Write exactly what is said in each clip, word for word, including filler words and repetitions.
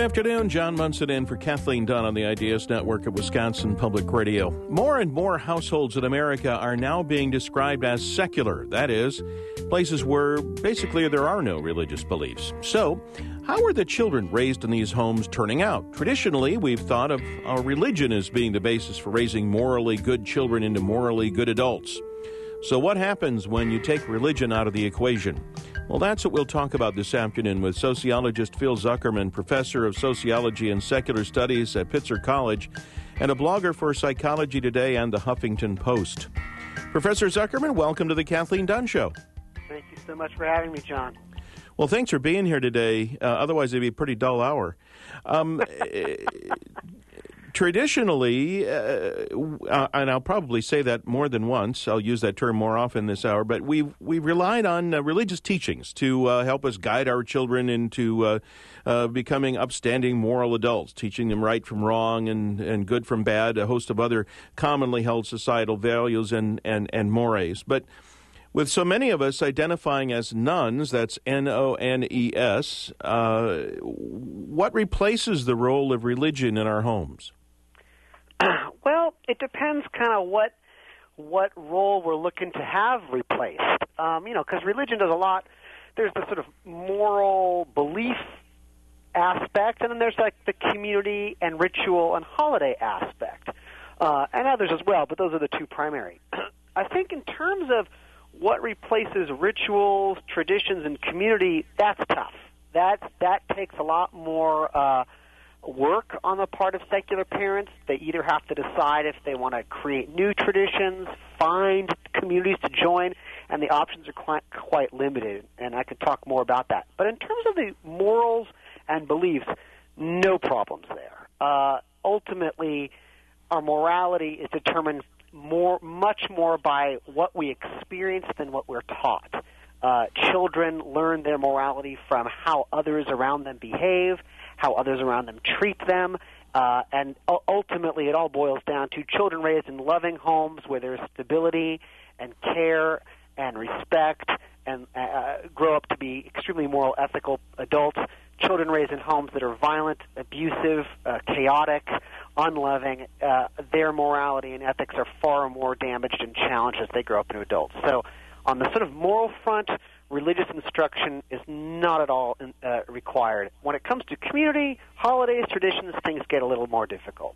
afternoon. John Munson in for Kathleen Dunn on the I D S Network at Wisconsin Public Radio. More and more households in America are now being described as secular. That is, places where basically there are no religious beliefs. So, how are the children raised in these homes turning out? Traditionally, we've thought of our religion as being the basis for raising morally good children into morally good adults. So what happens when you take religion out of the equation? Well, that's what we'll talk about this afternoon with sociologist Phil Zuckerman, professor of sociology and secular studies at Pitzer College, and a blogger for Psychology Today and the Huffington Post. Professor Zuckerman, welcome to the Kathleen Dunn Show. Thank you so much for having me, John. Well, thanks for being here today. Uh, otherwise, it'd be a pretty dull hour. Um, Traditionally, uh, uh, and I'll probably say that more than once, I'll use that term more often this hour, but we've, we've relied on uh, religious teachings to uh, help us guide our children into uh, uh, becoming upstanding moral adults, teaching them right from wrong and, and good from bad, a host of other commonly held societal values and, and, and mores. But with so many of us identifying as nones, that's N O N E S, uh, what replaces the role of religion in our homes? Well, it depends kind of what what role we're looking to have replaced. Um, you know, because religion does a lot. There's the sort of moral belief aspect, and then there's like the community and ritual and holiday aspect, uh, and others as well, but those are the two primary. I think in terms of what replaces rituals, traditions, and community, that's tough. That, that takes a lot more uh, work on the part of secular parents. They either have to decide if they want to create new traditions, find communities to join, and the options are quite, quite limited, and I could talk more about that. But in terms of the morals and beliefs, no problems there. Uh, ultimately, our morality is determined more, much more by what we experience than what we're taught. Uh, children learn their morality from how others around them behave, how others around them treat them, uh, and u- ultimately it all boils down to children raised in loving homes where there's stability and care and respect and uh, grow up to be extremely moral, ethical adults. Children raised in homes that are violent, abusive, uh, chaotic, unloving, uh, their morality and ethics are far more damaged and challenged as they grow up into adults. So on the sort of moral front, religious instruction is not at all uh, required. When it comes to community, holidays, traditions, things get a little more difficult.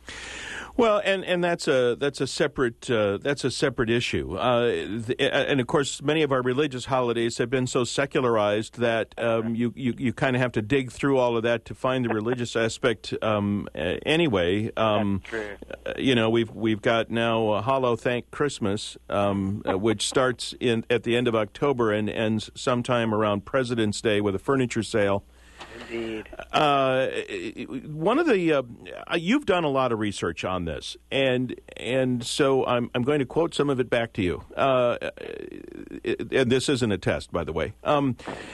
Well, and, and that's a that's a separate uh, that's a separate issue, uh, th- and of course, many of our religious holidays have been so secularized that um, you you, you kind of have to dig through all of that to find the religious aspect. Um, anyway, um, that's true. Uh, you know, we've we've got now uh, Hollow Thank Christmas, um, uh, which starts in at the end of October and ends sometime around President's Day with a furniture sale. Indeed. Uh, one of the uh, you've done a lot of research on this, and and so I'm I'm going to quote some of it back to you. Uh, and this isn't a test, by the way. Um,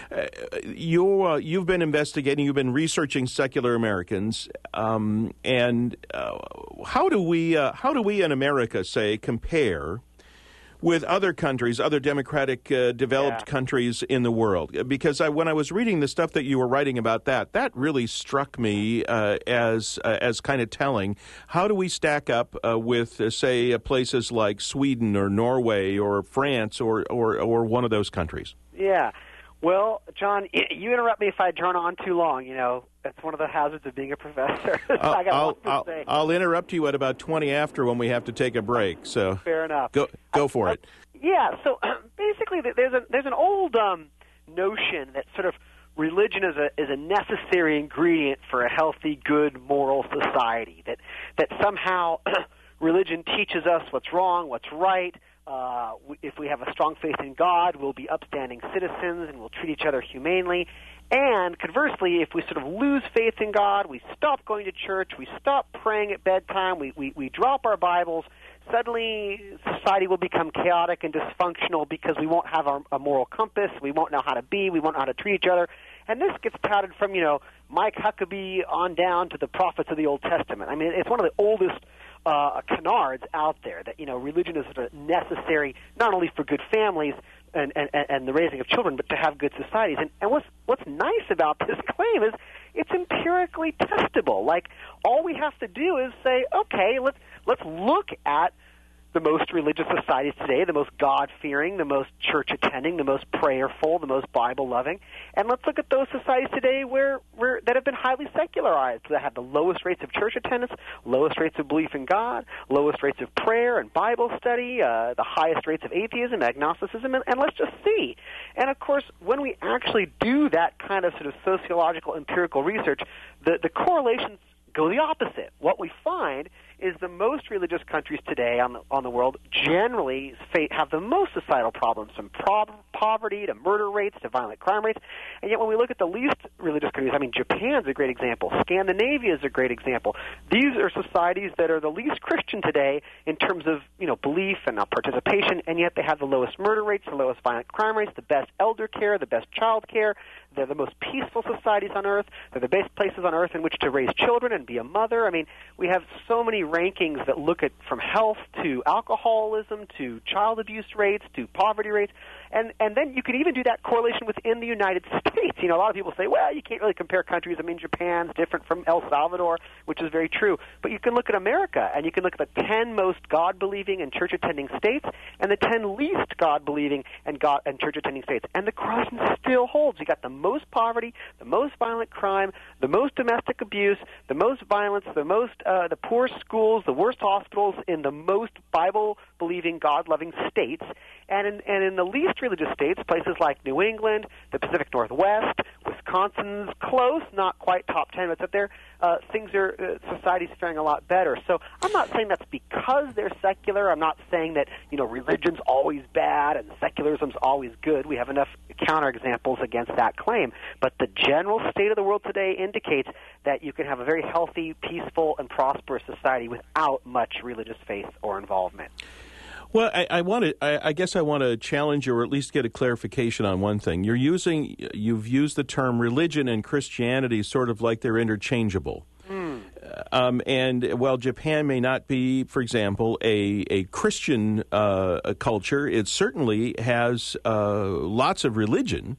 you uh, you've been investigating, you've been researching secular Americans, um, and uh, how do we uh, how do we in America say compare with other countries, other democratic uh, developed yeah. countries in the world? Because I, when I was reading the stuff that you were writing about that, that really struck me uh, as uh, as kind of telling. How do we stack up uh, with, uh, say, uh, places like Sweden or Norway or France or, or, or one of those countries? Yeah. Well, John, you interrupt me if I drone on too long. You know, that's one of the hazards of being a professor. I got I'll, to I'll, say. I'll interrupt you at about twenty after when we have to take a break. So fair enough. Go go for I, it. I, yeah. So basically, there's a there's an old um, notion that sort of religion is a is a necessary ingredient for a healthy, good, moral society. That that somehow religion teaches us what's wrong, what's right. Uh, if we have a strong faith in God, we'll be upstanding citizens and we'll treat each other humanely. And conversely, if we sort of lose faith in God, we stop going to church, we stop praying at bedtime, we, we, we drop our Bibles, suddenly society will become chaotic and dysfunctional because we won't have our, a moral compass, we won't know how to be, we won't know how to treat each other. And this gets touted from, you know, Mike Huckabee on down to the prophets of the Old Testament. I mean, it's one of the oldest uh, canards out there that, you know, religion is sort of necessary not only for good families, and, and, and the raising of children, but to have good societies. And, and what's what's nice about this claim is it's empirically testable. Like, all we have to do is say, okay, let's let's look at the most religious societies today, the most God-fearing, the most church-attending, the most prayerful, the most Bible-loving, and let's look at those societies today where, where that have been highly secularized, that have the lowest rates of church attendance, lowest rates of belief in God, lowest rates of prayer and Bible study, uh, the highest rates of atheism, agnosticism, and, and let's just see. And, of course, when we actually do that kind of sort of sociological empirical research, the, the correlations go the opposite. What we find is the most religious countries today on the, on the world generally have the most societal problems, from pro- poverty to murder rates to violent crime rates. And yet when we look at the least religious countries, I mean, Japan's a great example. Scandinavia is a great example. These are societies that are the least Christian today in terms of, you know, belief and participation, and yet they have the lowest murder rates, the lowest violent crime rates, the best elder care, the best child care. They're the most peaceful societies on earth. They're the best places on earth in which to raise children and be a mother. I mean, we have so many rankings that look at from health to alcoholism to child abuse rates to poverty rates. And and then you could even do that correlation within the United States. You know, a lot of people say, well, you can't really compare countries. I mean, Japan's different from El Salvador, which is very true. But you can look at America, and you can look at the ten most God-believing and church-attending states and the ten least God-believing and God and church-attending states. And the correlation still holds. You got the most poverty, the most violent crime, the most domestic abuse, the most violence, the most uh, the poorest schools, the worst hospitals in the most Bible-believing, God-loving states. And in, and in the least religious states, places like New England, the Pacific Northwest, Wisconsin's close, not quite top ten, but it's up there, uh, things are, uh, society's faring a lot better. So I'm not saying that's because they're secular. I'm not saying that, you know, religion's always bad and secularism's always good. We have enough counterexamples against that claim. But the general state of the world today indicates that you can have a very healthy, peaceful, and prosperous society without much religious faith or involvement. Well, I, I want to. I, I guess I want to challenge you, or at least get a clarification on one thing. You're using. You've used the term religion and Christianity sort of like they're interchangeable. Mm. Um, and while Japan may not be, for example, a a Christian uh, a culture, it certainly has uh, lots of religion.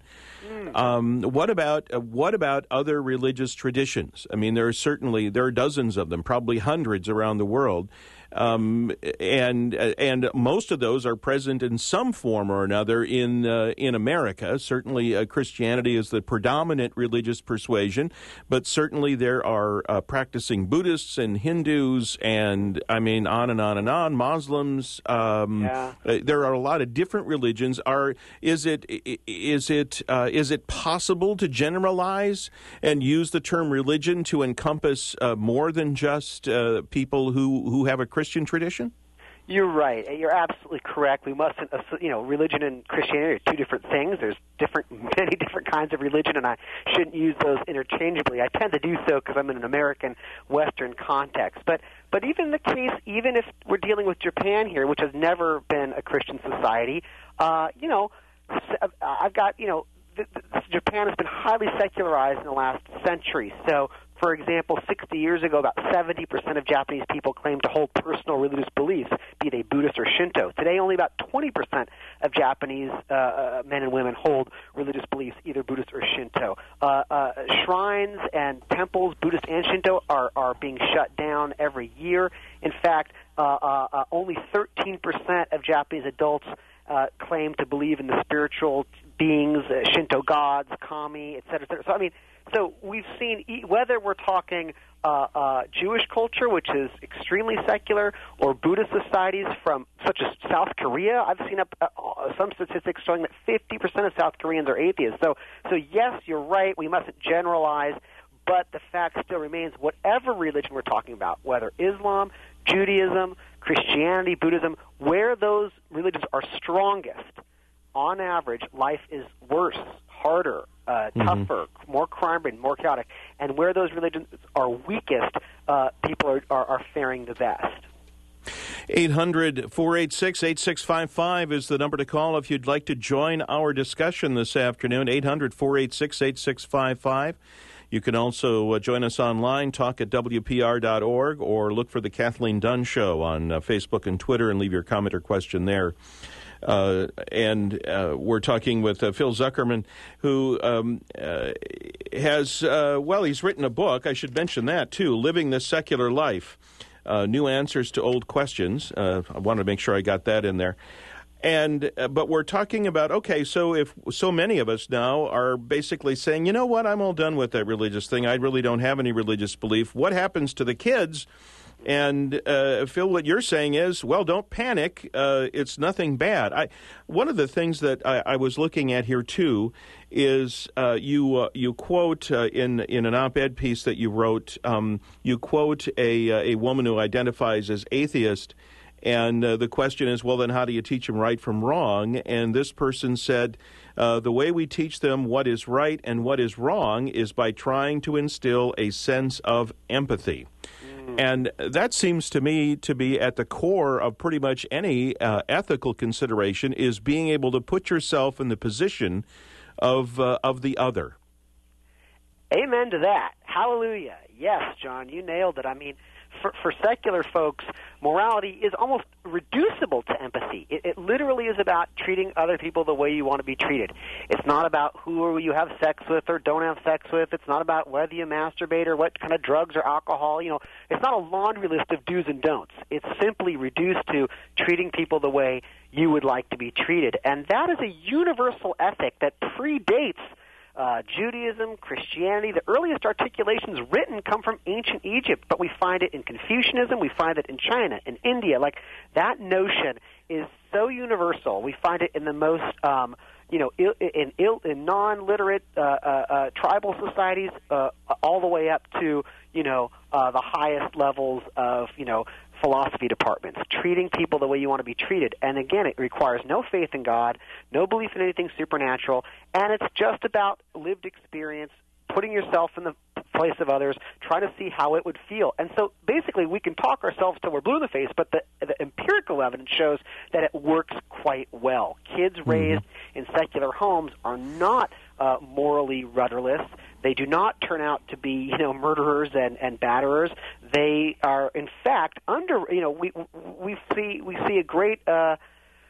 Um, what about uh, what about other religious traditions? I mean, there are certainly there are dozens of them, probably hundreds around the world, um, and and most of those are present in some form or another in uh, in America. Certainly, uh, Christianity is the predominant religious persuasion, but certainly there are uh, practicing Buddhists and Hindus, and I mean, on and on and on. Muslims. Um, yeah. uh, there are a lot of different religions. Are is it is it uh, is it possible to generalize and use the term religion to encompass uh, more than just uh, people who, who have a Christian tradition? You're right. You're absolutely correct. We mustn't, you know, religion and Christianity are two different things. There's different, many different kinds of religion, and I shouldn't use those interchangeably. I tend to do so because I'm in an American Western context. But but even in the case, even if we're dealing with Japan here, which has never been a Christian society, uh, you know, I've got, you know, Japan has been highly secularized in the last century. So, for example, sixty years ago, about seventy percent of Japanese people claimed to hold personal religious beliefs, be they Buddhist or Shinto. Today, only about twenty percent of Japanese uh, men and women hold religious beliefs, either Buddhist or Shinto. Uh, uh, shrines and temples, Buddhist and Shinto, are, are being shut down every year. In fact, uh, uh, uh, only thirteen percent of Japanese adults uh, claim to believe in the spiritual beings, uh, Shinto gods, kami, et cetera, et cetera. So, I mean, so we've seen, whether we're talking uh, uh, Jewish culture, which is extremely secular, or Buddhist societies from such as South Korea. I've seen up, uh, some statistics showing that fifty percent of South Koreans are atheists. So, so yes, you're right. We mustn't generalize, but the fact still remains, whatever religion we're talking about, whether Islam, Judaism, Christianity, Buddhism, where those religions are strongest, on average, life is worse, harder, uh, mm-hmm. tougher, more crime-ridden, more chaotic. And where those religions are weakest, uh, people are, are, are faring the best. eight hundred, four eight six, eight six five five is the number to call if you'd like to join our discussion this afternoon, eight hundred, four eight six, eight six five five. You can also uh, join us online, talk at W P R dot org, or look for the Kathleen Dunn Show on uh, Facebook and Twitter and leave your comment or question there. Uh, and uh, we're talking with uh, Phil Zuckerman, who um, uh, has, uh, well, he's written a book, I should mention that too, Living the Secular Life, uh, New Answers to Old Questions. Uh, I wanted to make sure I got that in there. And uh, but we're talking about, okay, so if so many of us now are basically saying, you know what, I'm all done with that religious thing. I really don't have any religious belief. What happens to the kids? And uh, Phil, what you're saying is, well, don't panic. Uh, it's nothing bad. I, one of the things that I, I was looking at here too is uh, you uh, you quote uh, in in an op-ed piece that you wrote. Um, you quote a a woman who identifies as atheist. And uh, the question is, well, then how do you teach them right from wrong? And this person said, uh, the way we teach them what is right and what is wrong is by trying to instill a sense of empathy. Mm. And that seems to me to be at the core of pretty much any uh, ethical consideration, is being able to put yourself in the position of uh, of the other. Amen to that. Hallelujah. Yes, John, you nailed it. I mean, For, for secular folks, morality is almost reducible to empathy. It, it literally is about treating other people the way you want to be treated. It's not about who you have sex with or don't have sex with. It's not about whether you masturbate or what kind of drugs or alcohol. You know, it's not a laundry list of do's and don'ts. It's simply reduced to treating people the way you would like to be treated. And that is a universal ethic that predates Uh, Judaism, Christianity. The earliest articulations written come from ancient Egypt, but we find it in Confucianism, we find it in China, in India. Like, that notion is so universal. We find it in the most, um, you know, il- in, il- in non-literate uh, uh, uh, tribal societies, uh, all the way up to, you know, uh, the highest levels of, you know, philosophy departments, treating people the way you want to be treated. And again, it requires no faith in God, no belief in anything supernatural, and it's just about lived experience, putting yourself in the place of others, trying to see how it would feel. And so basically we can talk ourselves till we're blue in the face, but the, the empirical evidence shows that it works quite well. Kids mm-hmm. raised in secular homes are not uh, morally rudderless. They do not turn out to be, you know, murderers and, and batterers. They are, in fact, under, you know, we we see we see a great uh,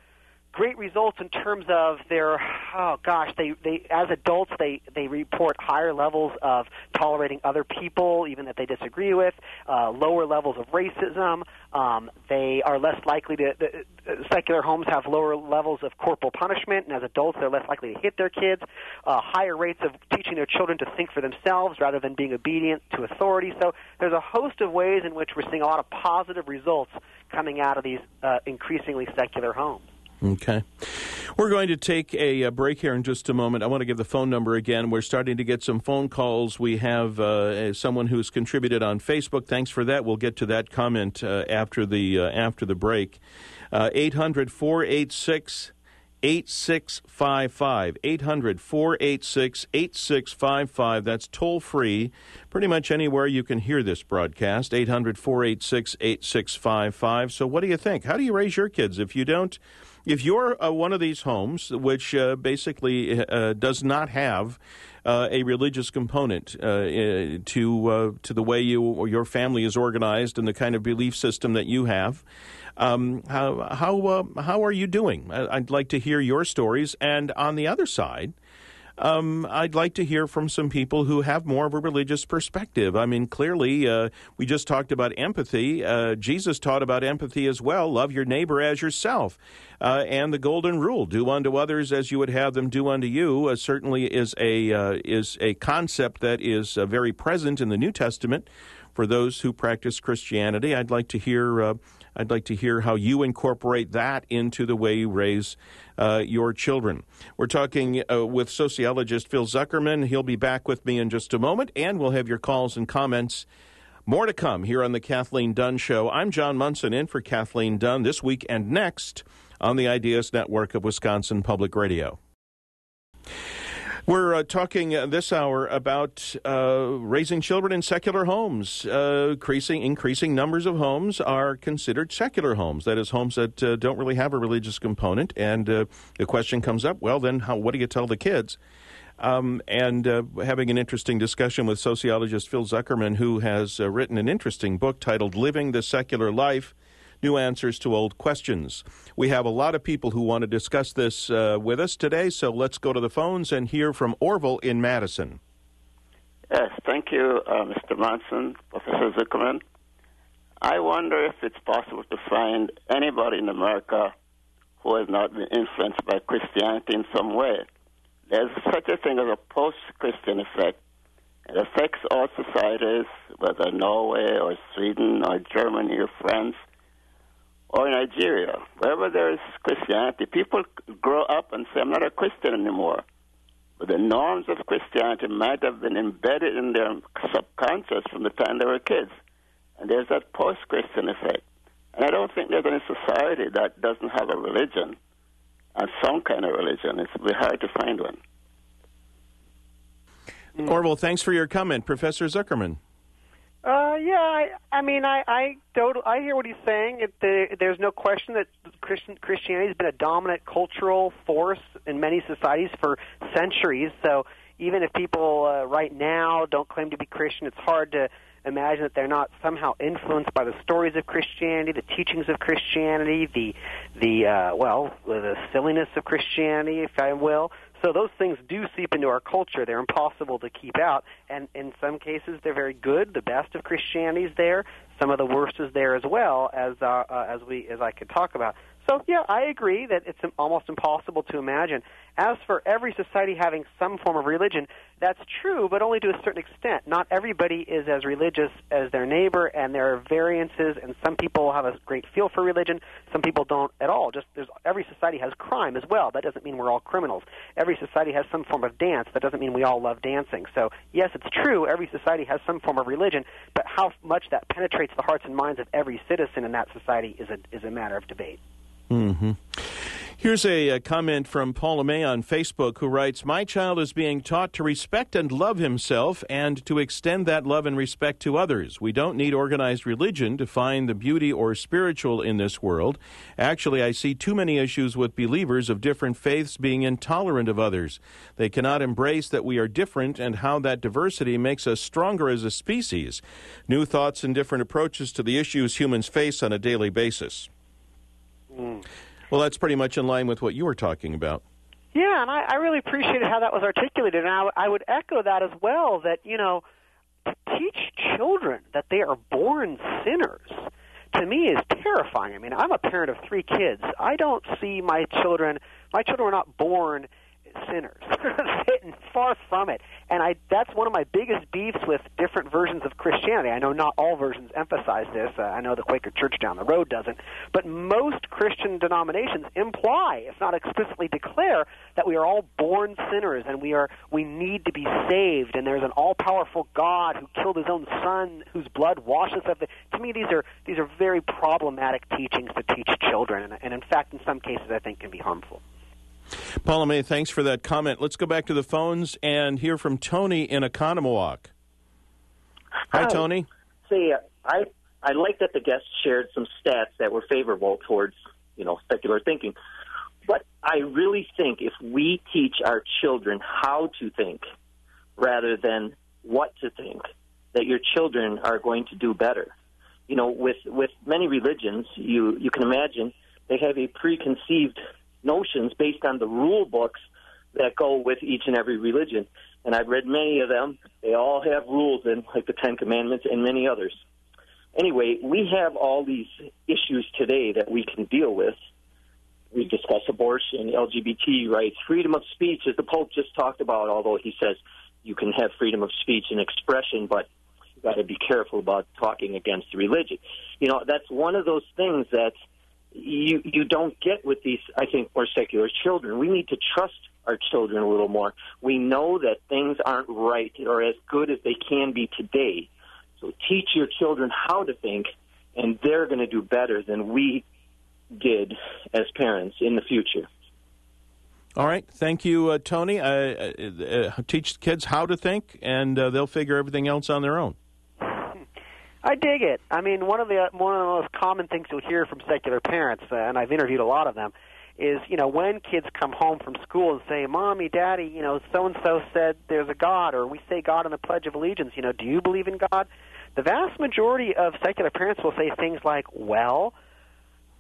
great results in terms of their, oh gosh, they, they as adults they, they report higher levels of tolerating other people, even that they disagree with, uh, lower levels of racism. Um, they are less likely to, the, the secular homes have lower levels of corporal punishment, and as adults they're less likely to hit their kids, uh, higher rates of teaching their children to think for themselves rather than being obedient to authority. So there's a host of ways in which we're seeing a lot of positive results coming out of these uh, increasingly secular homes. Okay. We're going to take a, a break here in just a moment. I want to give the phone number again. We're starting to get some phone calls. We have uh, someone who's contributed on Facebook. Thanks for that. We'll get to that comment uh, after the uh, after the break. Uh, eight hundred, four eight six, eight six five five. eight hundred, four eight six, eight six five five. That's toll free. Pretty much anywhere you can hear this broadcast. eight hundred, four eight six, eight six five five. So what do you think? How do you raise your kids? If you don't, if you're uh, one of these homes which uh, basically uh, does not have uh, a religious component uh, to uh, to the way you or your family is organized and the kind of belief system that you have, um, how how uh, how are you doing? I'd like to hear your stories. And on the other side, Um, I'd like to hear from some people who have more of a religious perspective. I mean, clearly, uh, we just talked about empathy. Uh, Jesus taught about empathy as well. Love your neighbor as yourself. Uh, and the golden rule, do unto others as you would have them do unto you, uh, certainly is a uh, is a concept that is uh, very present in the New Testament for those who practice Christianity. I'd like to hear uh, I'd like to hear how you incorporate that into the way you raise uh, your children. We're talking uh, with sociologist Phil Zuckerman. He'll be back with me in just a moment, and we'll have your calls and comments. More to come here on the Kathleen Dunn Show. I'm John Munson, in for Kathleen Dunn this week and next on the Ideas Network of Wisconsin Public Radio. We're uh, talking uh, this hour about uh, raising children in secular homes. Uh, increasing, increasing numbers of homes are considered secular homes. That is, homes that uh, don't really have a religious component. And uh, the question comes up, well, then how, what do you tell the kids? Um, and uh, having an interesting discussion with sociologist Phil Zuckerman, who has uh, written an interesting book titled Living the Secular Life, new answers to old questions. We have a lot of people who want to discuss this uh, with us today, so let's go to the phones and hear from Orville in Madison. Yes, thank you, uh, Mister Monson, Professor Zuckerman. I wonder if it's possible to find anybody in America who has not been influenced by Christianity in some way. There's such a thing as a post-Christian effect. It affects all societies, whether Norway or Sweden or Germany or France or Nigeria. Wherever there is Christianity, people grow up and say, I'm not a Christian anymore. But the norms of Christianity might have been embedded in their subconscious from the time they were kids. And there's that post-Christian effect. And I don't think there's any society that doesn't have a religion, and some kind of religion. It's really hard to find one. Mm. Orville, thanks for your comment. Professor Zuckerman. Uh, yeah, I, I mean, I, I don't, I hear what he's saying. It, the, there's no question that Christian, Christianity has been a dominant cultural force in many societies for centuries. So even if people uh, right now don't claim to be Christian, it's hard to imagine that they're not somehow influenced by the stories of Christianity, the teachings of Christianity, the, the uh, well, the silliness of Christianity, if I will. So those things do seep into our culture. They're impossible to keep out, and in some cases they're very good. The best of Christianity is there. Some of the worst is there as well, as uh, uh, as we as I could talk about. So yeah, I agree that it's almost impossible to imagine. As for every society having some form of religion, that's true, but only to a certain extent. Not everybody is as religious as their neighbor, and there are variances, and some people have a great feel for religion, some people don't at all. Just there's, every society has crime as well. That doesn't mean we're all criminals. Every society has some form of dance. That doesn't mean we all love dancing. So yes, it's true, every society has some form of religion, but how much that penetrates the hearts and minds of every citizen in that society is a, is a matter of debate. Mm-hmm. Here's a, a comment from Paula May on Facebook, who writes, my child is being taught to respect and love himself and to extend that love and respect to others. We don't need organized religion to find the beauty or spiritual in this world. Actually, I see too many issues with believers of different faiths being intolerant of others. They cannot embrace that we are different and how that diversity makes us stronger as a species. New thoughts and different approaches to the issues humans face on a daily basis. Mm. Well, that's pretty much in line with what you were talking about. Yeah, and I, I really appreciated how that was articulated, and I, I would echo that as well, that, you know, to teach children that they are born sinners, to me, is terrifying. I mean, I'm a parent of three kids. I don't see my children, my children were not born sinners. Far from it. And I that's one of my biggest beefs with different versions of Christianity. I know not all versions emphasize this. Uh, I know the Quaker Church down the road doesn't. But most Christian denominations imply, if not explicitly declare, that we are all born sinners and we are we need to be saved, and there's an all-powerful God who killed his own son, whose blood washes us. To me, these are these are very problematic teachings to teach children, and, and in fact, in some cases, I think can be harmful. Paula May, thanks for that comment. Let's go back to the phones and hear from Tony in Oconomowoc. Hi, Hi. Tony. See, I I like that the guests shared some stats that were favorable towards, you know, secular thinking. But I really think if we teach our children how to think rather than what to think, that your children are going to do better. You know, with, with many religions, you, you can imagine they have a preconceived notions based on the rule books that go with each and every religion. And I've read many of them. They all have rules in, like the Ten Commandments and many others. Anyway, we have all these issues today that we can deal with. We discuss abortion, L G B T rights, freedom of speech, as the Pope just talked about, although he says you can have freedom of speech and expression, but you've got to be careful about talking against religion. You know, that's one of those things that you you don't get with these, I think, more secular children. We need to trust our children a little more. We know that things aren't right or as good as they can be today. So teach your children how to think, and they're going to do better than we did as parents in the future. All right. Thank you, uh, Tony. Uh, uh, uh, teach kids how to think, and uh, they'll figure everything else on their own. I dig it. I mean, one of the one of the most common things you'll hear from secular parents, uh, and I've interviewed a lot of them, is, you know, when kids come home from school and say, Mommy, Daddy, you know, so-and-so said there's a God, or we say God in the Pledge of Allegiance, you know, do you believe in God? The vast majority of secular parents will say things like, well,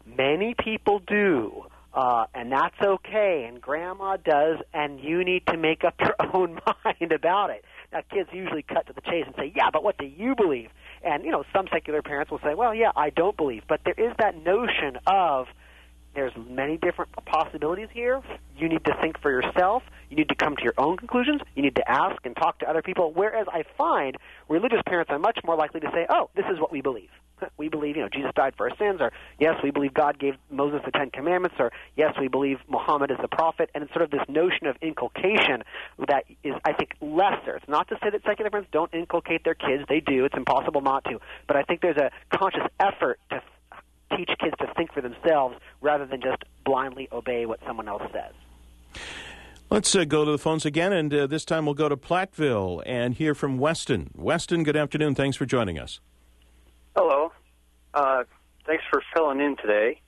Many people do, uh, and that's okay, and Grandma does, and you need to make up your own mind about it. Now, kids usually cut to the chase and say, yeah, but what do you believe? And, you know, some secular parents will say, well, yeah, I don't believe. But there is that notion of there's many different possibilities here. You need to think for yourself. You need to come to your own conclusions. You need to ask and talk to other people, whereas I find religious parents are much more likely to say, oh, this is what we believe. We believe, you know, Jesus died for our sins, or yes, we believe God gave Moses the Ten Commandments, or yes, we believe Muhammad is the prophet, and it's sort of this notion of inculcation that is, I think, lesser. It's not to say that secular parents don't inculcate their kids. They do. It's impossible not to. But I think there's a conscious effort to teach kids to think for themselves rather than just blindly obey what someone else says. Let's uh, go to the phones again, and uh, this time we'll go to Platteville and hear from Weston. Weston, good afternoon. Thanks for joining us. Hello. Uh, thanks for filling in today.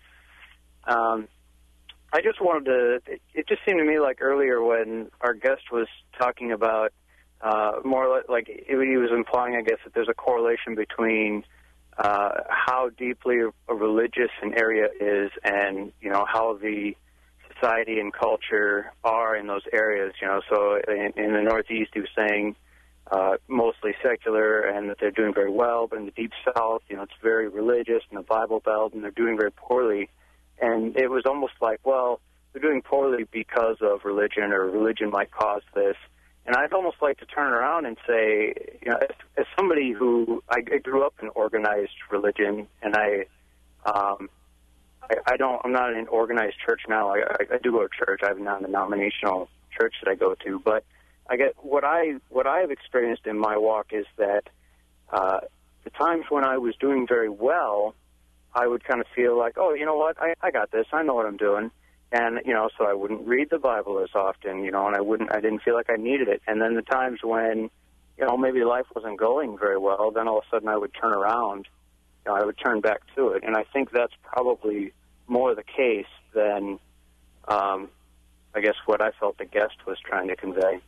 Um, I just wanted to, it, it just seemed to me like earlier when our guest was talking about uh, more like, like he was implying, I guess, that there's a correlation between uh, how deeply a religious an area is and, you know, how the society and culture are in those areas, you know. So in, in the Northeast, he was saying uh, mostly secular and that they're doing very well, but in the Deep South, you know, it's very religious in the Bible Belt, and they're doing very poorly. And it was almost like, well, they're doing poorly because of religion, or religion might cause this. And I'd almost like to turn around and say, you know, as, as somebody who, I, I grew up in organized religion, and I, um, I, I don't, I'm not in an organized church now. I, I, I do go to church. I have a non-denominational church that I go to. But I get what I, what I have experienced in my walk is that uh, the times when I was doing very well, I would kind of feel like, oh, you know what, I, I got this. I know what I'm doing. And, you know, so I wouldn't read the Bible as often, you know, and I wouldn't, I didn't feel like I needed it. And then the times when, you know, maybe life wasn't going very well, then all of a sudden I would turn around, you know, I would turn back to it. And I think that's probably more the case than, um, I guess, what I felt the guest was trying to convey.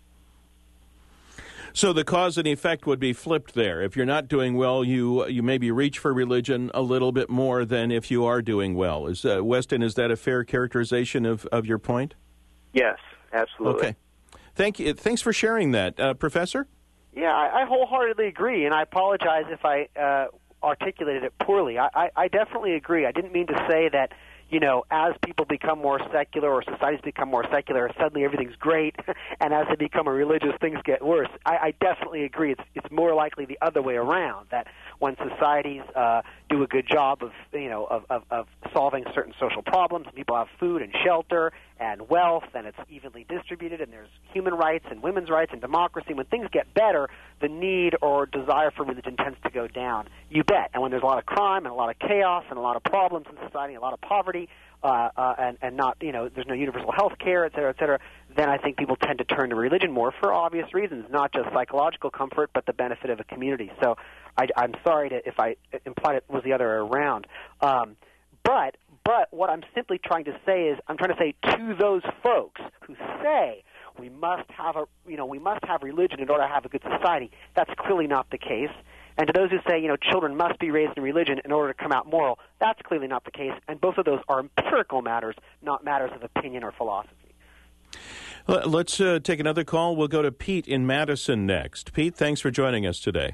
So the cause and effect would be flipped there. If you're not doing well, you you maybe reach for religion a little bit more than if you are doing well. Is uh, Weston, is that a fair characterization of, of your point? Yes, absolutely. Okay. Thank you. Thanks for sharing that. Uh, Professor? Yeah, I, I wholeheartedly agree, and I apologize if I uh, articulated it poorly. I, I, I definitely agree. I didn't mean to say that, you know, as people become more secular or societies become more secular, suddenly everything's great, and as they become more religious, things get worse. I, I definitely agree. It's it's more likely the other way around, that when societies uh, do a good job of, you know, of, of, of solving certain social problems, and people have food and shelter and wealth, and it's evenly distributed, and there's human rights and women's rights and democracy. When things get better, the need or desire for religion tends to go down. You bet. And when there's a lot of crime and a lot of chaos and a lot of problems in society, a lot of poverty, uh, uh, and, and not, you know, there's no universal health care, et cetera, et cetera, then I think people tend to turn to religion more for obvious reasons, not just psychological comfort, but the benefit of a community. So I, I'm sorry to, if I implied it was the other way around. Um, but but what I'm simply trying to say is, I'm trying to say to those folks who say we must have a, you know, we must have religion in order to have a good society, that's clearly not the case. And to those who say, you know, children must be raised in religion in order to come out moral, that's clearly not the case. And both of those are empirical matters, not matters of opinion or philosophy. Let's uh, take another call. We'll go to Pete in Madison next. Pete, thanks for joining us today.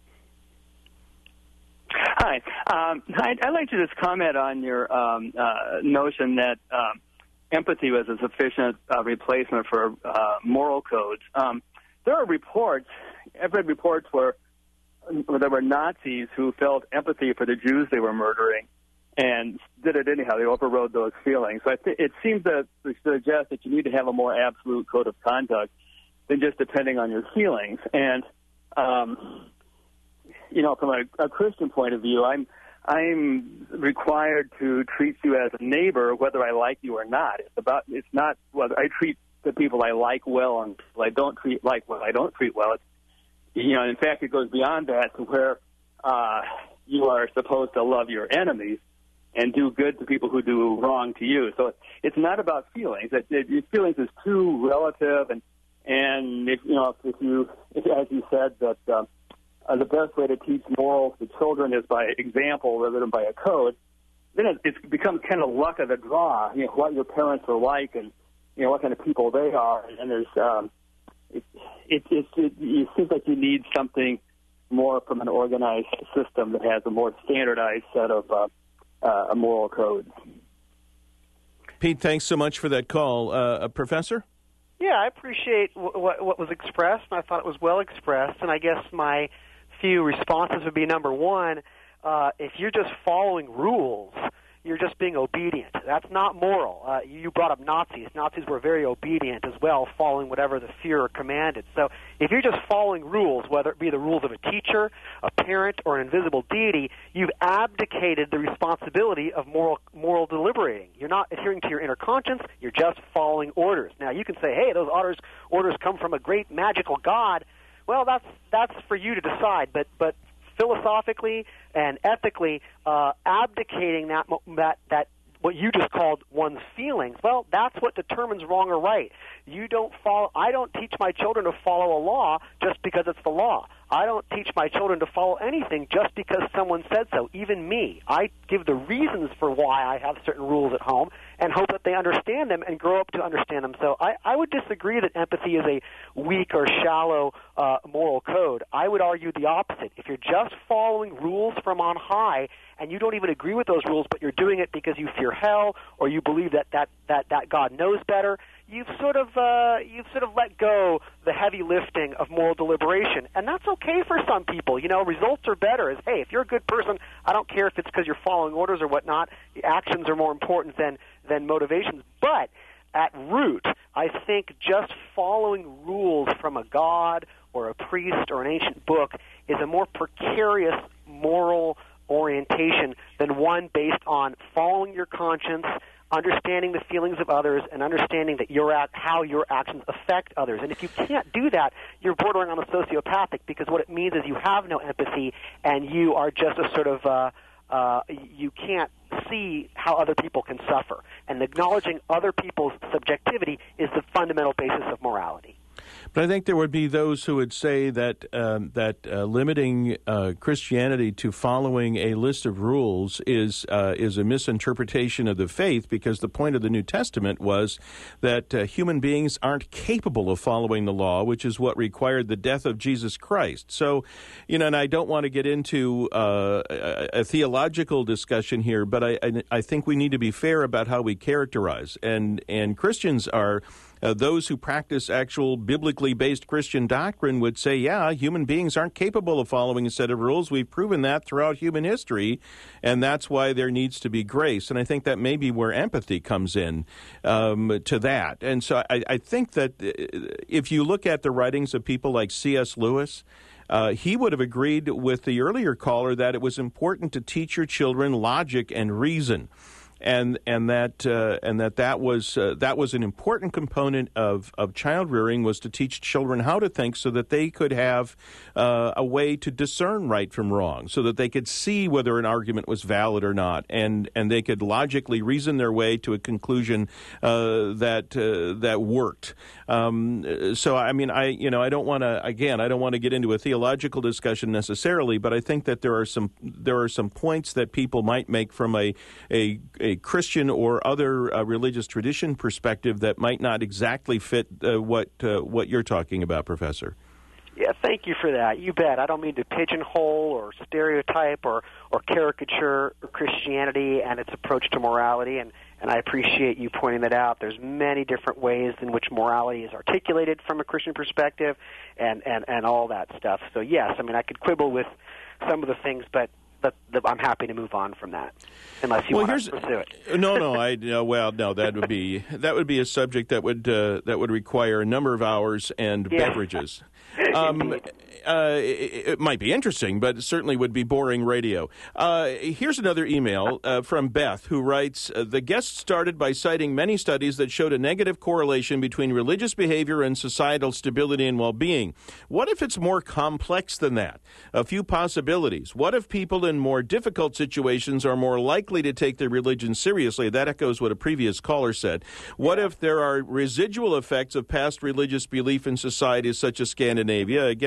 Hi. Um, I'd, I'd like to just comment on your um, uh, notion that um, empathy was a sufficient uh, replacement for uh, moral codes. Um, there are reports, I've read reports where, where there were Nazis who felt empathy for the Jews they were murdering and did it anyhow. They overrode those feelings. So I th- it seems to suggest that you need to have a more absolute code of conduct than just depending on your feelings. And, um, you know, from a, a Christian point of view, I'm I'm required to treat you as a neighbor, whether I like you or not. It's about it's not whether I treat the people I like well and people I don't treat like well. I don't treat well. It's, you know, in fact, it goes beyond that to where uh, you are supposed to love your enemies and do good to people who do wrong to you. So it's not about feelings. It, it, feelings is too relative, and and if you know if you if, as you said that uh, uh, the best way to teach morals to children is by example rather than by a code. then it, it becomes kind of luck of the draw. You know, what your parents are like, and you know what kind of people they are. And there's, um, it, it, it, it, it seems like you need something more from an organized system that has a more standardized set of uh, uh, moral codes. Pete, thanks so much for that call. Uh, Professor? Yeah, I appreciate w- what, what was expressed, and I thought it was well expressed. And I guess my few responses would be, number one, uh, if you're just following rules, you're just being obedient. That's not moral. Uh, you brought up Nazis. Nazis were very obedient as well, following whatever the Führer commanded. So if you're just following rules, whether it be the rules of a teacher, a parent, or an invisible deity, you've abdicated the responsibility of moral moral deliberating. You're not adhering to your inner conscience. You're just following orders. Now, you can say, hey, those orders orders come from a great magical God. Well, that's that's for you to decide, but but philosophically and ethically, uh, abdicating that that that what you just called one's feelings, well, that's what determines wrong or right. You don't follow. I don't teach my children to follow a law just because it's the law. I don't teach my children to follow anything just because someone said so, even me. I give the reasons for why I have certain rules at home and hope that they understand them and grow up to understand them. So I, I would disagree that empathy is a weak or shallow uh, moral code. I would argue the opposite. If you're just following rules from on high and you don't even agree with those rules, but you're doing it because you fear hell or you believe that, that, that, that God knows better, you've sort of uh, you've sort of let go the heavy lifting of moral deliberation, and that's okay for some people. You know, results are better. Is hey, if you're a good person, I don't care if it's because you're following orders or whatnot. The actions are more important than than motivations. But at root, I think just following rules from a god or a priest or an ancient book is a more precarious moral orientation than one based on following your conscience, understanding the feelings of others, and understanding that your act, how your actions affect others. And if you can't do that, you're bordering on the sociopathic, because what it means is you have no empathy and you are just a sort of, uh, uh, you can't see how other people can suffer. And acknowledging other people's subjectivity is the fundamental basis of morality. But I think there would be those who would say that um, that uh, limiting uh, Christianity to following a list of rules is uh, is a misinterpretation of the faith, because the point of the New Testament was that uh, human beings aren't capable of following the law, which is what required the death of Jesus Christ. So, you know, and I don't want to get into uh, a, a theological discussion here, but I, I I think we need to be fair about how we characterize, and and Christians are. Uh, those who practice actual biblically based Christian doctrine would say, yeah, human beings aren't capable of following a set of rules. We've proven that throughout human history, and that's why there needs to be grace. And I think that may be where empathy comes in um, to that. And so I, I think that if you look at the writings of people like C S Lewis, Uh, he would have agreed with the earlier caller that it was important to teach your children logic and reason. And and that uh, and that that was uh, that was an important component of, of child rearing, was to teach children how to think, so that they could have uh, a way to discern right from wrong, so that they could see whether an argument was valid or not, and and they could logically reason their way to a conclusion uh, that uh, that worked. Um, so I mean, I you know I don't want to again I don't want to get into a theological discussion necessarily, but I think that there are some there are some points that people might make from a a, a a Christian or other uh, religious tradition perspective that might not exactly fit uh, what uh, what you're talking about, Professor. Yeah, thank you for that. You bet. I don't mean to pigeonhole or stereotype or, or caricature Christianity and its approach to morality, and, and I appreciate you pointing that out. There's many different ways in which morality is articulated from a Christian perspective, and, and, and all that stuff. So, yes, I mean, I could quibble with some of the things, but But I'm happy to move on from that, unless you well, want here's, to pursue it. No, no, I no, well, no, that would be that would be a subject that would uh, that would require a number of hours and yeah. beverages. Um, uh, it, it might be interesting, but it certainly would be boring radio. Uh, here's another email uh, from Beth, who writes, uh, the guest started by citing many studies that showed a negative correlation between religious behavior and societal stability and well-being. What if it's more complex than that? A few possibilities. What if people in more difficult situations are more likely to take their religion seriously? That echoes what a previous caller said. What if there are residual effects of past religious belief in societies such as Scandinavia, again touching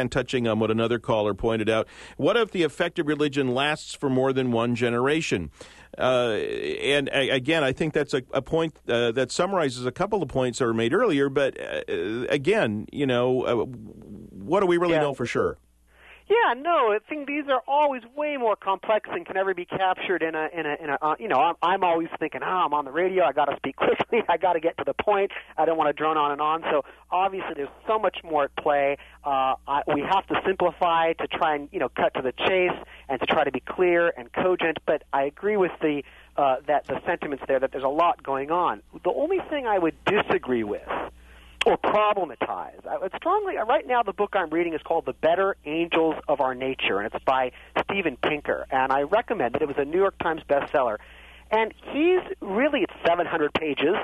reflecting on what another caller pointed out. What if the effect of religion lasts for more than one generation? Uh, and uh, again, I think that's a, a point uh, that summarizes a couple of points that were made earlier. But uh, again, you know, uh, what do we really yeah. know for sure? Yeah, no, I think these are always way more complex than can ever be captured in a, in a, in a uh, you know, I'm, I'm always thinking, oh, I'm on the radio, I got to speak quickly, I got to get to the point, I don't want to drone on and on. So obviously there's so much more at play. Uh, I, we have to simplify to try and, you know, cut to the chase and to try to be clear and cogent, but I agree with the, uh, that the sentiments there that there's a lot going on. The only thing I would disagree with or problematize. I would strongly, right now the book I'm reading is called The Better Angels of Our Nature, and it's by Steven Pinker, and I recommend it. It was a New York Times bestseller. And he's really, it's seven hundred pages.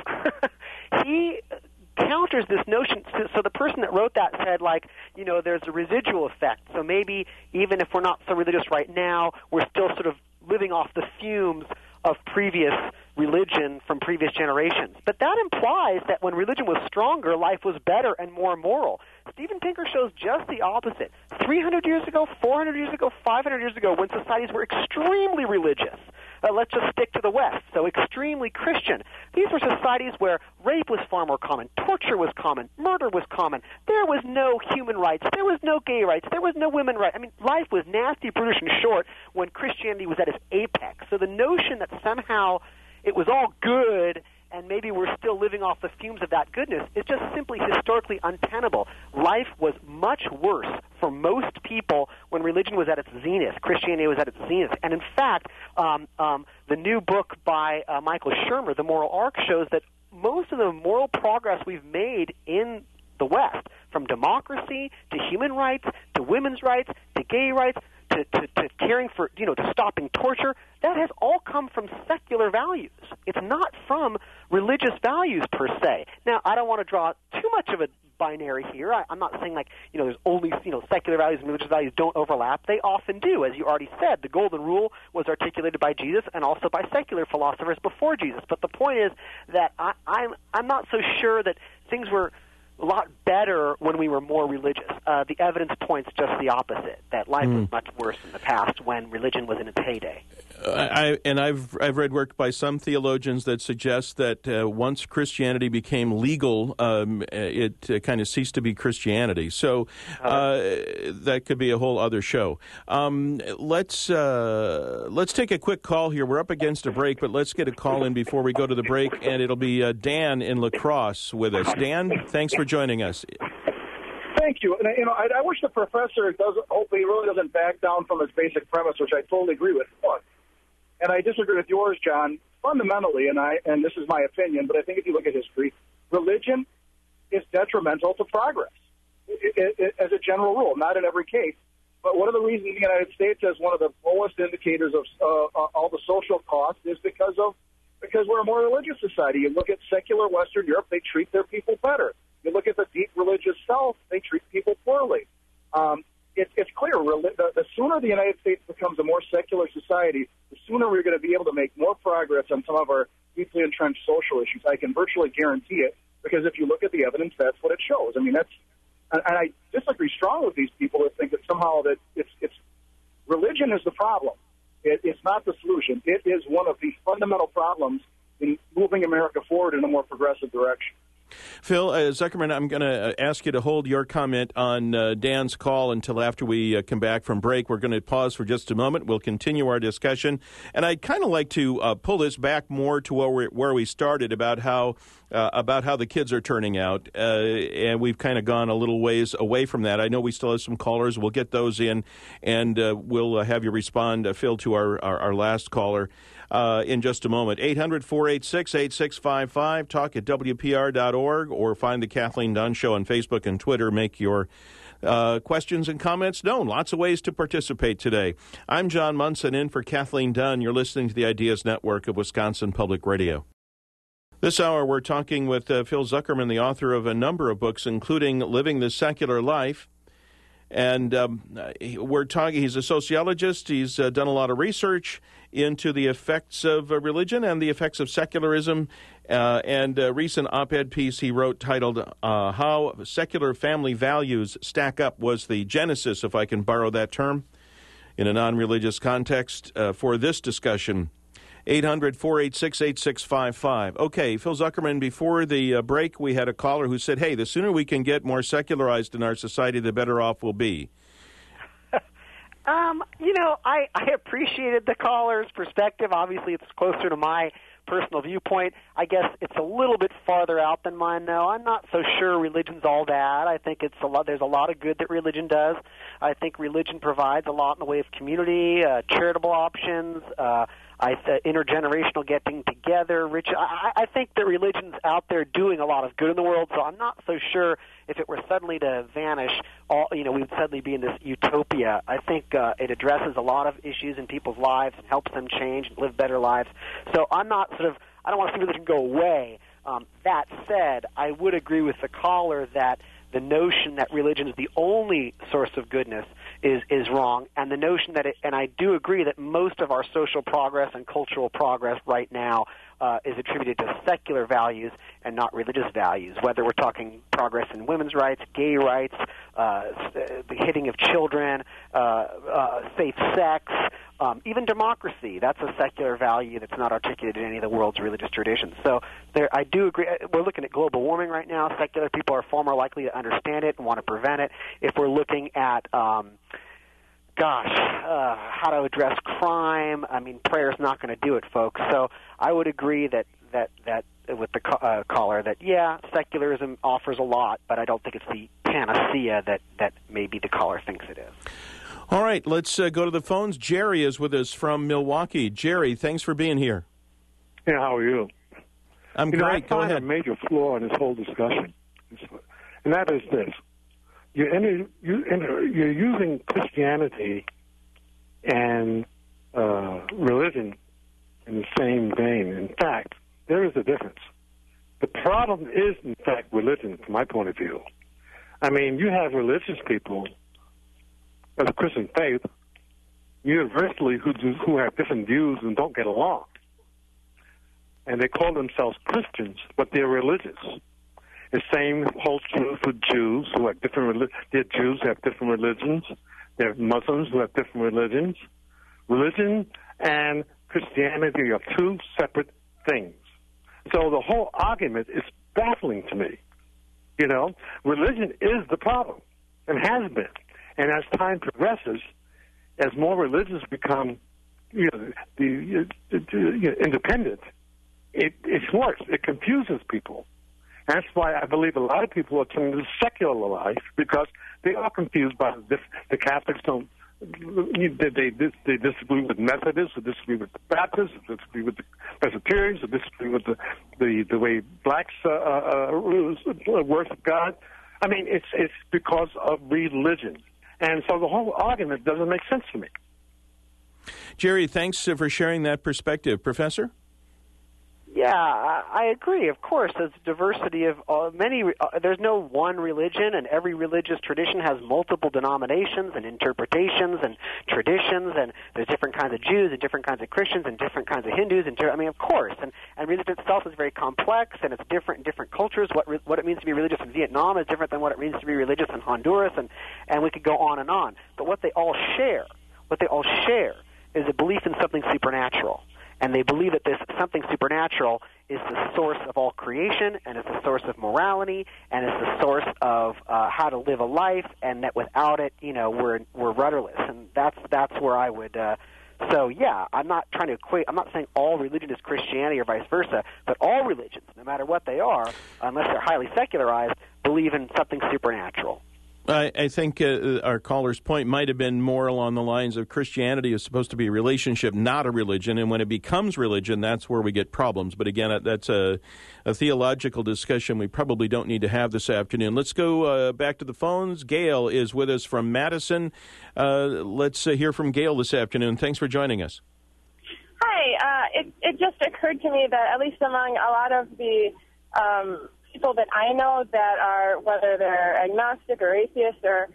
He counters this notion. So, so the person that wrote that said, like, you know, there's a residual effect. So maybe even if we're not so religious right now, we're still sort of living off the fumes of previous religion from previous generations. But that implies that when religion was stronger, life was better and more moral. Steven Pinker shows just the opposite. three hundred years ago, four hundred years ago, five hundred years ago, when societies were extremely religious, uh, let's just stick to the West, so extremely Christian, these were societies where rape was far more common, torture was common, murder was common, there was no human rights, there was no gay rights, there was no women rights. I mean, life was nasty, brutish, and short when Christianity was at its apex. So the notion that somehow it was all good and maybe we're still living off the fumes of that goodness is just simply historically untenable. Life was much worse for most people when religion was at its zenith, Christianity was at its zenith. And in fact, um, um, the new book by uh, Michael Shermer, The Moral Arc, shows that most of the moral progress we've made in the West, from democracy to human rights to women's rights to gay rights, To, to, to caring for, you know, to stopping torture, that has all come from secular values. It's not from religious values per se. Now, I don't want to draw too much of a binary here. I, I'm not saying like, you know, there's only, you know, secular values and religious values don't overlap. They often do. As you already said, the golden rule was articulated by Jesus and also by secular philosophers before Jesus. But the point is that I, I'm, I'm not so sure that things were a lot better when we were more religious. Uh, the evidence points just the opposite, that life mm. was much worse in the past when religion was in its heyday. I, and I've I've read work by some theologians that suggest that uh, once Christianity became legal, um, it uh, kind of ceased to be Christianity. So uh, that could be a whole other show. Um, let's uh, let's take a quick call here. We're up against a break, but let's get a call in before we go to the break, and it'll be uh, Dan in La Crosse with us. Dan, thanks for joining us. Thank you. And, you know, I, I wish the professor doesn't. Hopefully, he really doesn't back down from his basic premise, which I totally agree with. But, and I disagree with yours, John, fundamentally, and I and this is my opinion, but I think if you look at history, religion is detrimental to progress, it, it, it, as a general rule, not in every case. But one of the reasons the United States has one of the lowest indicators of uh, all the social costs is because of because we're a more religious society. You look at secular Western Europe, they treat their people better. You look at the deep religious South, they treat people poorly. Um, it, it's clear, the, the sooner the United States becomes a more secular society, the sooner we're going to be able to make more progress on some of our deeply entrenched social issues. I can virtually guarantee it, because if you look at the evidence, that's what it shows. I mean, that's, and, and I disagree strongly with these people that think that somehow that it's, it's religion is the problem. It, it's not the solution. It is one of the fundamental problems in moving America forward in a more progressive direction. Phil uh, Zuckerman, I'm going to ask you to hold your comment on uh, Dan's call until after we uh, come back from break. We're going to pause for just a moment. We'll continue our discussion. And I'd kind of like to uh, pull this back more to where we, where we started about how uh, about how the kids are turning out. Uh, and we've kind of gone a little ways away from that. I know we still have some callers. We'll get those in, and uh, we'll uh, have you respond, uh, Phil, to our, our, our last caller. Uh, in just a moment. eight hundred, four eight six, eight six five five, talk at W P R dot org, or find the Kathleen Dunn Show on Facebook and Twitter. Make your uh, questions and comments known. Lots of ways to participate today. I'm John Munson, in for Kathleen Dunn. You're listening to the Ideas Network of Wisconsin Public Radio. This hour, we're talking with uh, Phil Zuckerman, the author of a number of books, including Living the Secular Life, And um, we're talking, he's a sociologist. He's uh, done a lot of research into the effects of uh, religion and the effects of secularism. Uh, and a recent op-ed piece he wrote titled uh, How Secular Family Values Stack Up was the genesis, if I can borrow that term, in a non-religious context uh, for this discussion. eight hundred, four eight six, eight six five five. Okay, Phil Zuckerman, before the uh, break, we had a caller who said, hey, the sooner we can get more secularized in our society, the better off we'll be. um, you know, I, I appreciated the caller's perspective. Obviously, it's closer to my personal viewpoint. I guess it's a little bit farther out than mine, though. I'm not so sure religion's all bad. I think it's a lot. There's a lot of good that religion does. I think religion provides a lot in the way of community, uh, charitable options, uh, I th- intergenerational getting together. Rich, I, I think that religion's out there doing a lot of good in the world. So I'm not so sure if it were suddenly to vanish, all you know, we would suddenly be in this utopia. I think uh, it addresses a lot of issues in people's lives and helps them change and live better lives. So I'm not sort of, I don't want to see religion go away. Um, that said, I would agree with the caller that the notion that religion is the only source of goodness is is wrong, and the notion that it, and I do agree that most of our social progress and cultural progress right now uh, is attributed to secular values and not religious values, whether we're talking progress in women's rights, gay rights, uh, the hitting of children, uh, uh, safe sex, um, even democracy. That's a secular value that's not articulated in any of the world's religious traditions. So there, I do agree. We're looking at global warming right now. Secular people are far more likely to understand it and want to prevent it. If we're looking at um, Gosh, uh, how to address crime. I mean, prayer's not going to do it, folks. So I would agree that, that, that with the uh, caller that, yeah, secularism offers a lot, but I don't think it's the panacea that, that maybe the caller thinks it is. All right, let's uh, go to the phones. Jerry is with us from Milwaukee. Jerry, thanks for being here. Yeah, how are you? I'm you great. Know, I go find ahead. a major flaw in this whole discussion, and that is this. You're, in, you, in, you're using Christianity and uh, religion in the same vein. In fact, there is a difference. The problem is, in fact, religion, from my point of view. I mean, you have religious people of the Christian faith universally who, do, who have different views and don't get along. And they call themselves Christians, but they're religious. The same holds true for Jews who have different religions. They're Jews who have different religions. They're Muslims who have different religions. Religion and Christianity are two separate things. So the whole argument is baffling to me. You know, religion is the problem and has been. And as time progresses, as more religions become, you know, the, the, the, you know, independent, it, it's worse. It confuses people. That's why I believe a lot of people are turning to secular life because they are confused by the, the Catholics. Don't they, they they disagree with Methodists, or disagree with the Baptists, or disagree with the Presbyterians, or disagree with the the, the way blacks uh, uh, worship God. I mean, it's it's because of religion, and so the whole argument doesn't make sense to me. Jerry, thanks for sharing that perspective, Professor. Yeah, I, I agree. Of course, there's diversity of uh, many. Uh, there's no one religion, and every religious tradition has multiple denominations and interpretations and traditions. And there's different kinds of Jews and different kinds of Christians and different kinds of Hindus. And I mean, of course, and, and religion itself is very complex, and it's different in different cultures. What re, what it means to be religious in Vietnam is different than what it means to be religious in Honduras, and and we could go on and on. But what they all share, what they all share, is a belief in something supernatural. And they believe that this something supernatural is the source of all creation, and is the source of morality, and is the source of uh, how to live a life, and that without it, you know, we're we're rudderless. And that's that's where I would. Uh, so yeah, I'm not trying to equate. I'm not saying all religion is Christianity or vice versa, but all religions, no matter what they are, unless they're highly secularized, believe in something supernatural. I, I think uh, our caller's point might have been more along the lines of Christianity is supposed to be a relationship, not a religion, and when it becomes religion, that's where we get problems. But again, that's a, a theological discussion we probably don't need to have this afternoon. Let's go uh, back to the phones. Gail is with us from Madison. Uh, let's uh, hear from Gail this afternoon. Thanks for joining us. Hi. Uh, it, it just occurred to me that at least among a lot of the um, people that I know that are, whether they're agnostic or atheist or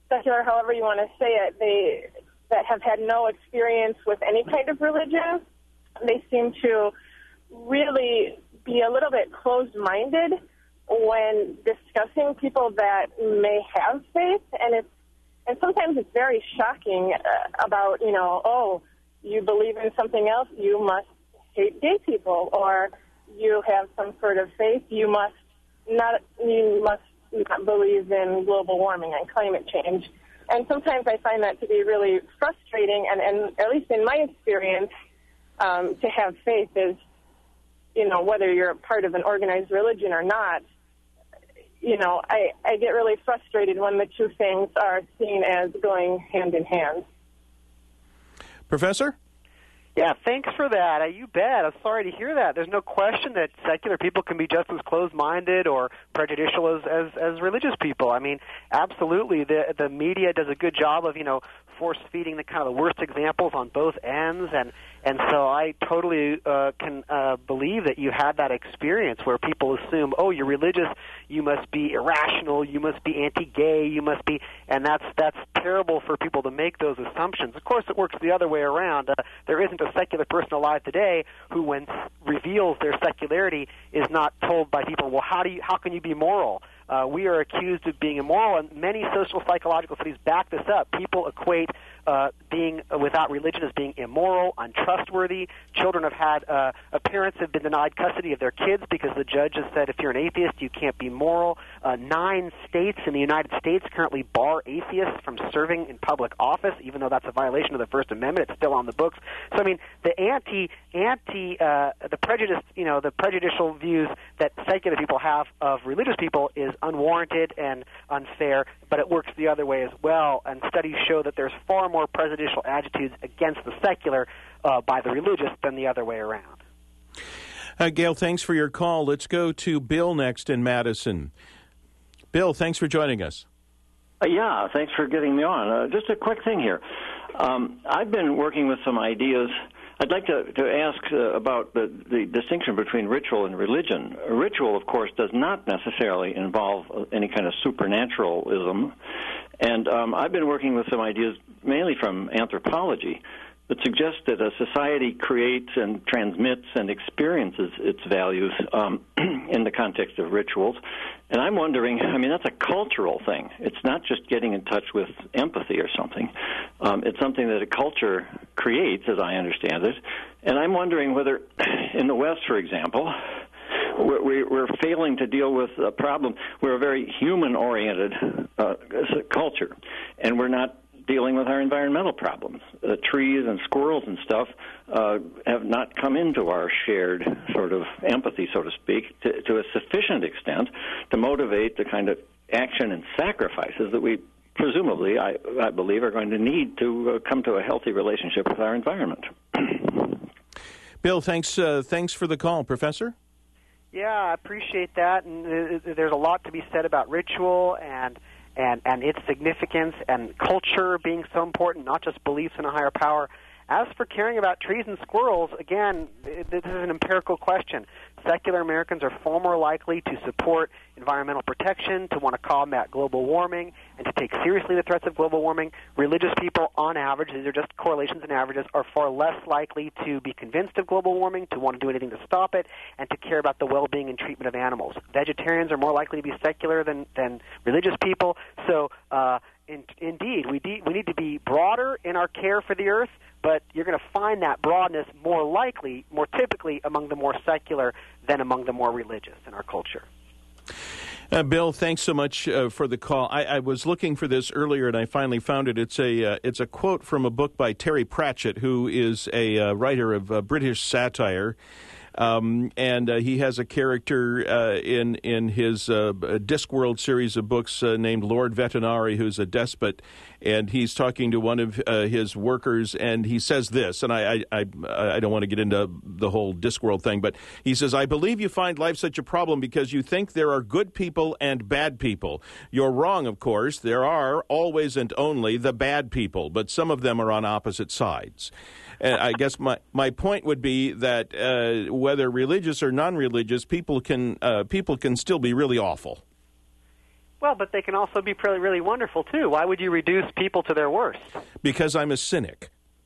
secular, however you want to say it, they that have had no experience with any kind of religion, they seem to really be a little bit closed-minded when discussing people that may have faith, and it's and sometimes it's very shocking uh, about, you know, oh, you believe in something else, you must hate gay people, or you have some sort of faith, you must not you must not believe in global warming and climate change. And sometimes I find that to be really frustrating, and, and at least in my experience, um, to have faith is, you know, whether you're part of an organized religion or not, you know, I, I get really frustrated when the two things are seen as going hand in hand. Professor? Yeah, thanks for that. Uh, you bet. I'm sorry to hear that. There's no question that secular people can be just as closed-minded or prejudicial as, as, as religious people. I mean, absolutely. The the media does a good job of, you know, force-feeding the kind of the worst examples on both ends, and and so I totally uh, can uh, believe that you had that experience where people assume, oh, you're religious, you must be irrational, you must be anti-gay, you must be, and that's that's terrible for people to make those assumptions. Of course, it works the other way around. Uh, there isn't a secular person alive today who, when reveals their secularity, is not told by people, well, how do you, how can you be moral? Uh, we are accused of being immoral, and many social psychological studies back this up. People equate uh, being without religion as being immoral, untrustworthy. Children have had, uh, parents have been denied custody of their kids because the judge has said if you're an atheist, you can't be moral. Uh, nine states in the United States currently bar atheists from serving in public office, even though that's a violation of the First Amendment. It's still on the books. So, I mean, the anti, anti, uh, the prejudice, you know, the prejudicial views that secular people have of religious people is unwarranted and unfair, but it works the other way as well, and studies show that there's far more prejudicial attitudes against the secular uh, by the religious than the other way around. Uh, Gail, thanks for your call. Let's go to Bill next in Madison. Bill, thanks for joining us. Uh, yeah, thanks for getting me on. Uh, just a quick thing here. Um, I've been working with some ideas. I'd like to, to ask uh, about the, the distinction between ritual and religion. A ritual, of course, does not necessarily involve any kind of supernaturalism. And um, I've been working with some ideas, mainly from anthropology, that suggest that a society creates and transmits and experiences its values um, in the context of rituals. And I'm wondering, I mean, that's a cultural thing. It's not just getting in touch with empathy or something. Um, it's something that a culture creates, as I understand it. And I'm wondering whether, in the West, for example, we're, we're failing to deal with a problem. We're a very human-oriented uh, culture, and we're not dealing with our environmental problems. Uh, trees and squirrels and stuff uh, have not come into our shared sort of empathy, so to speak, to, to a sufficient extent to motivate the kind of action and sacrifices that we presumably, I, I believe, are going to need to uh, come to a healthy relationship with our environment. Bill, thanks, uh, thanks for the call. Professor? Yeah, I appreciate that, and there's a lot to be said about ritual and and, and its significance and culture being so important, not just beliefs in a higher power. As for caring about trees and squirrels, again, this is an empirical question. Secular Americans are far more likely to support environmental protection, to want to combat global warming, and to take seriously the threats of global warming. Religious people, on average, these are just correlations and averages, are far less likely to be convinced of global warming, to want to do anything to stop it, and to care about the well-being and treatment of animals. Vegetarians are more likely to be secular than, than religious people. So, uh, in, indeed, we, de- we need to be broader in our care for the earth, but you're going to find that broadness more likely, more typically among the more secular than among the more religious in our culture. Uh, Bill, thanks so much uh, for the call. I, I was looking for this earlier, and I finally found it. It's a uh, it's a quote from a book by Terry Pratchett, who is a uh, writer of uh, British satire. Um, and uh, he has a character uh, in in his uh, Discworld series of books uh, named Lord Vetinari, who's a despot, and he's talking to one of uh, his workers, and he says this, and I, I, I, I don't want to get into the whole Discworld thing, but he says, "I believe you find life such a problem because you think there are good people and bad people. You're wrong, of course. There are always and only the bad people, but some of them are on opposite sides." And I guess my, my point would be that uh, whether religious or non-religious, people can uh, people can still be really awful. Well, but they can also be really, really wonderful, too. Why would you reduce people to their worst? Because I'm a cynic.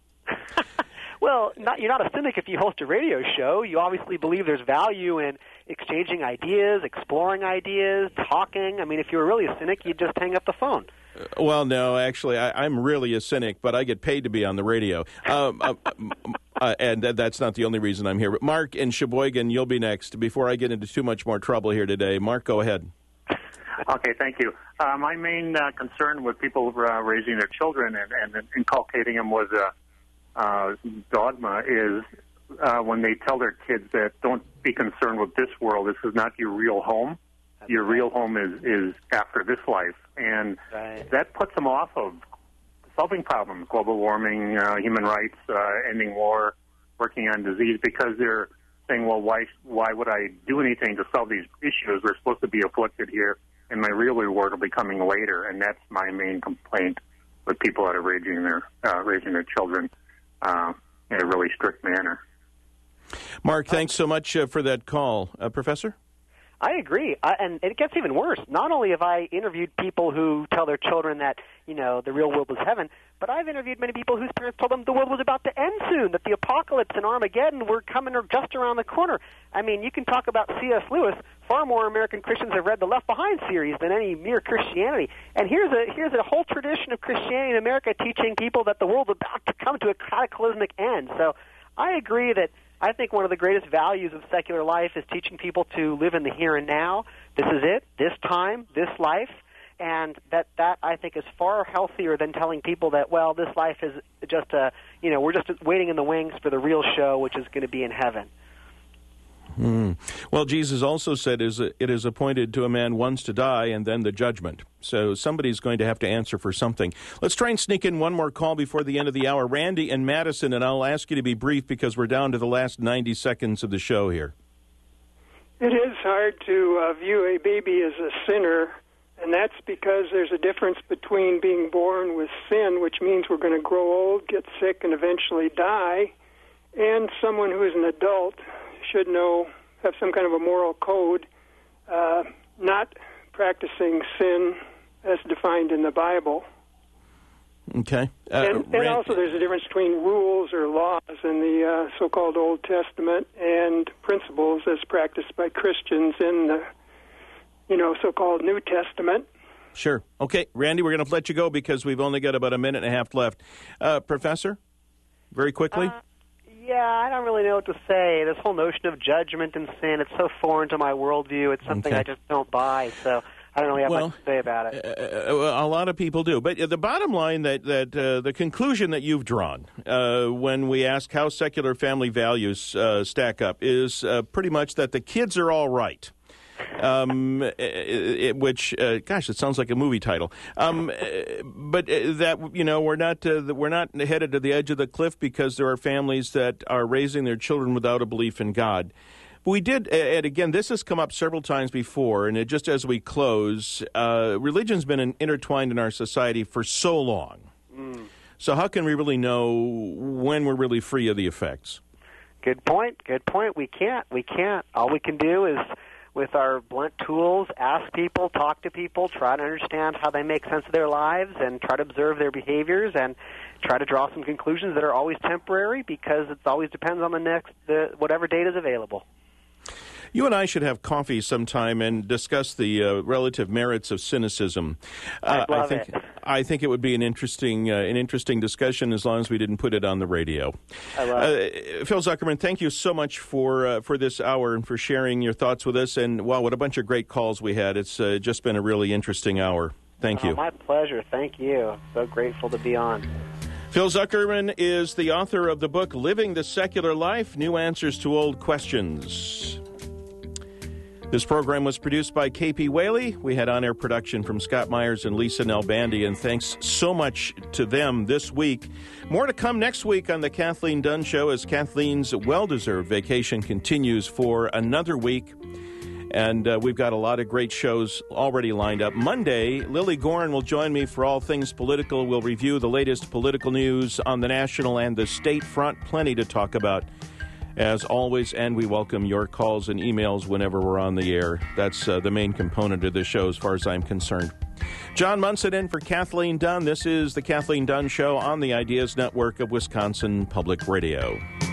Well, not, you're not a cynic if you host a radio show. You obviously believe there's value in exchanging ideas, exploring ideas, talking. I mean, if you were really a cynic, you'd just hang up the phone. Uh, well, no, actually, I, I'm really a cynic, but I get paid to be on the radio. Um, uh, uh, and th- that's not the only reason I'm here. But Mark in Sheboygan, you'll be next. Before I get into too much more trouble here today, Mark, go ahead. Okay, thank you. Uh, my main uh, concern with people uh, raising their children and, and inculcating them was a uh, dogma is uh, when they tell their kids that don't be concerned with this world. This is not your real home. That's your right. real home is, is after this life. And right. that puts them off of solving problems, global warming, uh, human rights, uh, ending war, working on disease, because they're saying, well, why why would I do anything to solve these issues? We're supposed to be afflicted here, and my real reward will be coming later. And that's my main complaint with people that are raising their, uh, raising their children uh, in a really strict manner. Mark, thanks so much uh, for that call. Uh, Professor? I agree, I, and it gets even worse. Not only have I interviewed people who tell their children that, you know, the real world is heaven, but I've interviewed many people whose parents told them the world was about to end soon, that the apocalypse and Armageddon were coming just around the corner. I mean, you can talk about C S Lewis. Far more American Christians have read the Left Behind series than any mere Christianity. And here's a here's a whole tradition of Christianity in America teaching people that the world's about to come to a cataclysmic end. So I agree that I think one of the greatest values of secular life is teaching people to live in the here and now. This is it, this time, this life, and that, that I think is far healthier than telling people that, well, this life is just a, you know, we're just waiting in the wings for the real show, which is going to be in heaven. Mm. Well, Jesus also said is it is appointed to a man once to die and then the judgment. So somebody's going to have to answer for something. Let's try and sneak in one more call before the end of the hour. Randy and Madison, and I'll ask you to be brief because we're down to the last ninety seconds of the show here. It is hard to uh, view a baby as a sinner, and that's because there's a difference between being born with sin, which means we're going to grow old, get sick, and eventually die, and someone who is an adult should know, have some kind of a moral code, uh, not practicing sin as defined in the Bible. Okay. Uh, and, and also there's a difference between rules or laws in the uh, so-called Old Testament and principles as practiced by Christians in the, you know, so-called New Testament. Sure. Okay, Randy, we're going to let you go because we've only got about a minute and a half left. Uh, Professor, very quickly. Uh, Yeah, I don't really know what to say. This whole notion of judgment and sin, it's so foreign to my worldview. It's something okay. I just don't buy, so I don't really have well, much to say about it. Uh, a lot of people do. But the bottom line, that, that uh, the conclusion that you've drawn uh, when we ask how secular family values uh, stack up is uh, pretty much that the kids are all right. Um, it, it, which, uh, gosh, it sounds like a movie title. Um, but that, you know, we're not uh, we're not headed to the edge of the cliff because there are families that are raising their children without a belief in God. We did, and again, this has come up several times before, and it, just as we close, uh, religion's been in, intertwined in our society for so long. Mm. So how can we really know when we're really free of the effects? Good point. Good point. We can't. We can't. All we can do is, with our blunt tools, ask people, talk to people, try to understand how they make sense of their lives, and try to observe their behaviors, and try to draw some conclusions that are always temporary because it always depends on the next, the, whatever data is available. You and I should have coffee sometime and discuss the uh, relative merits of cynicism. Uh, I'd love I think it. I think it would be an interesting uh, an interesting discussion as long as we didn't put it on the radio. I love uh, it. Phil Zuckerman, thank you so much for uh, for this hour and for sharing your thoughts with us. And wow, what a bunch of great calls we had! It's uh, just been a really interesting hour. Thank oh, you. My pleasure. Thank you. So grateful to be on. Phil Zuckerman is the author of the book Living the Secular Life: New Answers to Old Questions. This program was produced by K P Whaley. We had on-air production from Scott Myers and Lisa Nalbandi, and thanks so much to them this week. More to come next week on the Kathleen Dunn Show as Kathleen's well-deserved vacation continues for another week. And uh, we've got a lot of great shows already lined up. Monday, Lily Goren will join me for All Things Political. We'll review the latest political news on the national and the state front. Plenty to talk about. as always, and we welcome your calls and emails whenever we're on the air. That's uh, the main component of this show as far as I'm concerned. John Munson in for Kathleen Dunn. This is the Kathleen Dunn Show on the Ideas Network of Wisconsin Public Radio.